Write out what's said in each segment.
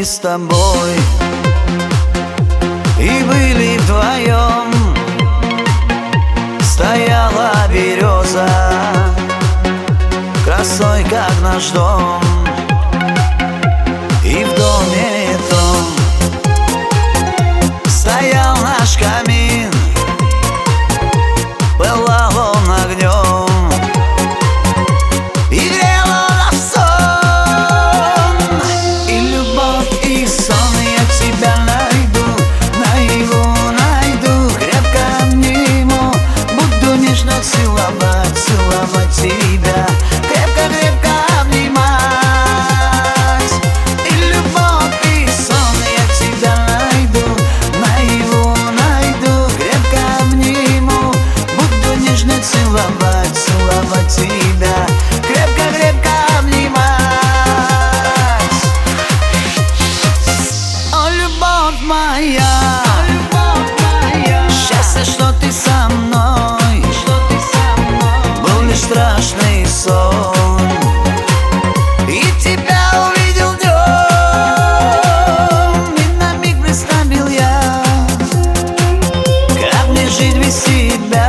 мы с тобой и были вдвоем. Стояла береза красой, как наш дом, и в доме том стоял наш камин, пылал он огнем и грел нас сон. И любовь, и сон я тебя найду, найду, крепко обниму, буду нежно целовать тебя, крепко обнимать. И любовь, и сон я тебя найду, крепко обниму, буду нежно целовать тебя, крепко обнимать. О, любовь моя, счастье, что ты со мной, был лишь страшный сон, и тебя увидел днем, и на миг представил я, как мне жить без тебя,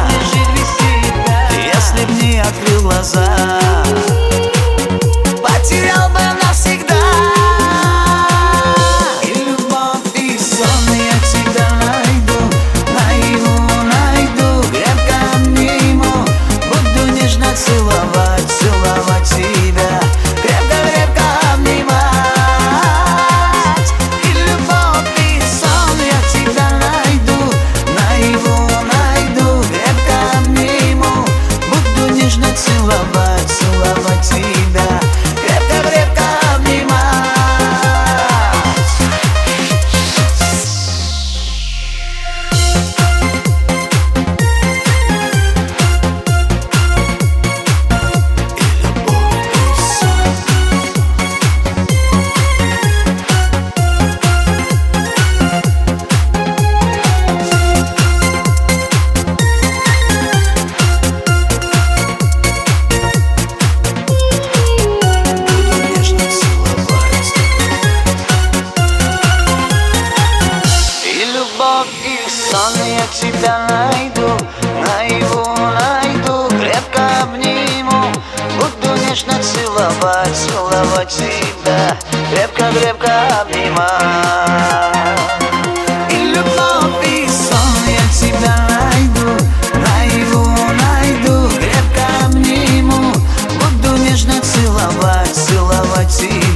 если б не открыл глаза, потерял бы навсегда. И любовь, и сон я тебя найду, крепко обниму, буду нежно целовать тебя, крепко обнимать. И любовь, и сон я тебя найду, крепко обниму, буду нежно целовать тебя, крепко обнимать. И сон я тебя найду, крепко обниму, буду нежно целовать тебя, крепко обнимать. И любовь, и сон я тебя найду, крепко обниму, буду нежно целовать тебя.